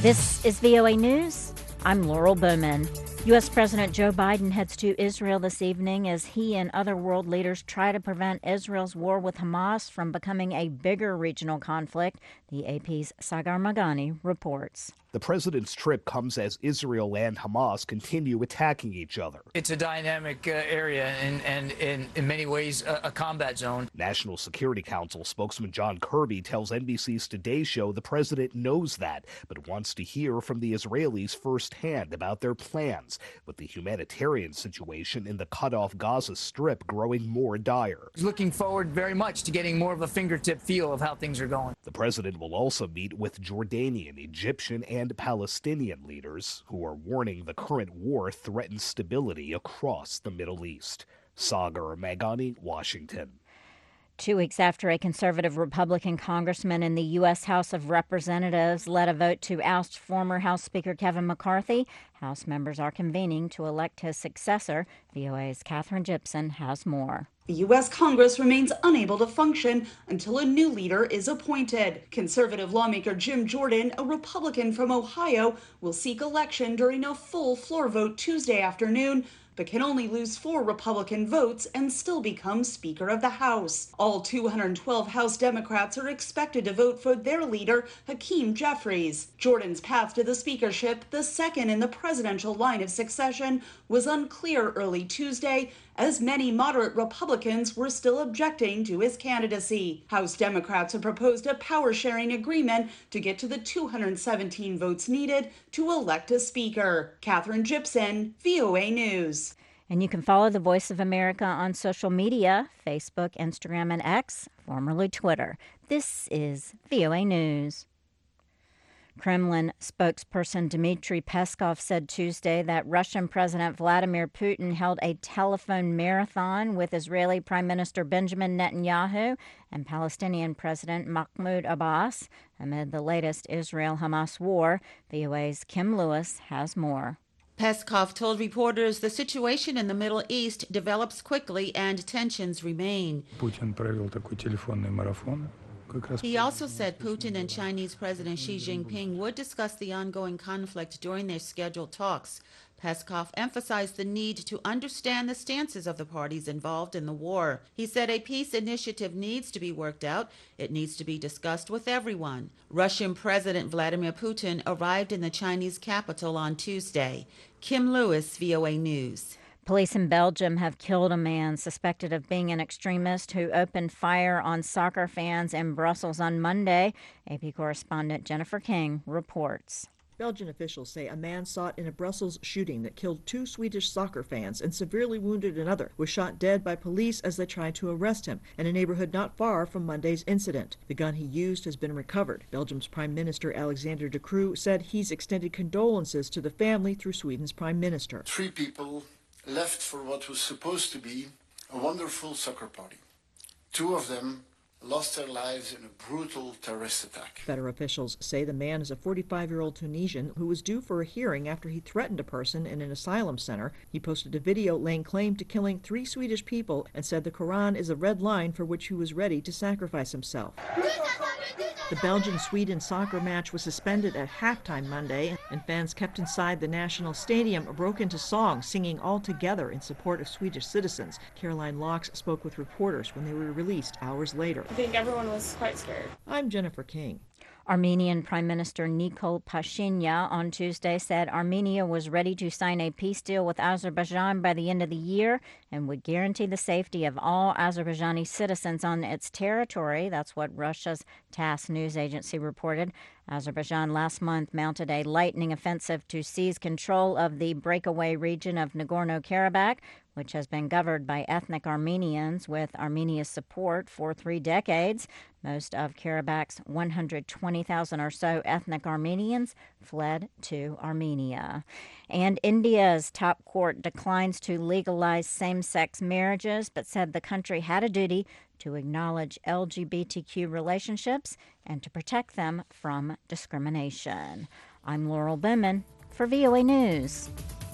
This is VOA News. I'm Laurel Bowman. U.S. President Joe Biden heads to Israel this evening as he and other world leaders try to prevent Israel's war with Hamas from becoming a bigger regional conflict, the AP's Sagar Meghani reports. The president's trip comes as Israel and Hamas continue attacking each other. It's a dynamic area and in many ways a combat zone. National Security Council spokesman John Kirby tells NBC's Today Show the president knows that, but wants to hear from the Israelis firsthand about their plans, with the humanitarian situation in the cut-off Gaza Strip growing more dire. He's looking forward very much to getting more of a fingertip feel of how things are going. The president will also meet with Jordanian, Egyptian, and Palestinian leaders who are warning the current war threatens stability across the Middle East. Sagar Meghani, Washington. 2 weeks after a conservative Republican congressman in the U.S. House of Representatives led a vote to oust former House Speaker Kevin McCarthy, House members are convening to elect his successor. VOA's Katherine Gibson has more. The U.S. Congress remains unable to function until a new leader is appointed. Conservative lawmaker Jim Jordan, a Republican from Ohio, will seek election during a full floor vote Tuesday afternoon, but can only lose 4 Republican votes and still become Speaker of the House. All 212 House Democrats are expected to vote for their leader, Hakeem Jeffries. Jordan's path to the speakership, the second in the presidential line of succession, was unclear early Tuesday, as many moderate Republicans were still objecting to his candidacy. House Democrats have proposed a power-sharing agreement to get to the 217 votes needed to elect a speaker. Katherine Gibson, VOA News. And you can follow the Voice of America on social media, Facebook, Instagram, and X, formerly Twitter. This is VOA News. Kremlin spokesperson Dmitry Peskov said Tuesday that Russian President Vladimir Putin held a telephone marathon with Israeli Prime Minister Benjamin Netanyahu and Palestinian President Mahmoud Abbas amid the latest Israel-Hamas war. VOA's Kim Lewis has more. Peskov told reporters the situation in the Middle East develops quickly and tensions remain. Putin провел такой телефонный марафон. He also said Putin and Chinese President Xi Jinping would discuss the ongoing conflict during their scheduled talks. Peskov emphasized the need to understand the stances of the parties involved in the war. He said a peace initiative needs to be worked out. It needs to be discussed with everyone. Russian President Vladimir Putin arrived in the Chinese capital on Tuesday. Kim Lewis, VOA News. Police in Belgium have killed a man suspected of being an extremist who opened fire on soccer fans in Brussels on Monday. AP correspondent Jennifer King reports. Belgian officials say a man sought in a Brussels shooting that killed 2 Swedish soccer fans and severely wounded another was shot dead by police as they tried to arrest him in a neighborhood not far from Monday's incident. The gun he used has been recovered. Belgium's Prime Minister Alexander De Croo said he's extended condolences to the family through Sweden's Prime Minister. 3 people left for what was supposed to be a wonderful soccer party. 2 of them lost their lives in a brutal terrorist attack. Federal officials say the man is a 45-year-old Tunisian who was due for a hearing after he threatened a person in an asylum center. He posted a video laying claim to killing 3 Swedish people and said the Quran is a red line for which he was ready to sacrifice himself. The Belgian-Sweden soccer match was suspended at halftime Monday, and fans kept inside the national stadium broke into song, singing all together in support of Swedish citizens. Caroline Laux spoke with reporters when they were released hours later. I think everyone was quite scared. I'm Jennifer King. Armenian Prime Minister Nikol Pashinyan on Tuesday said Armenia was ready to sign a peace deal with Azerbaijan by the end of the year and would guarantee the safety of all Azerbaijani citizens on its territory. That's what Russia's TASS news agency reported. Azerbaijan last month mounted a lightning offensive to seize control of the breakaway region of Nagorno-Karabakh, which has been governed by ethnic Armenians with Armenia's support for 3 decades. Most of Karabakh's 120,000 or so ethnic Armenians fled to Armenia. And India's top court declines to legalize same-sex marriages, but said the country had a duty to acknowledge LGBTQ relationships and to protect them from discrimination. I'm Laurel Bowman for VOA News.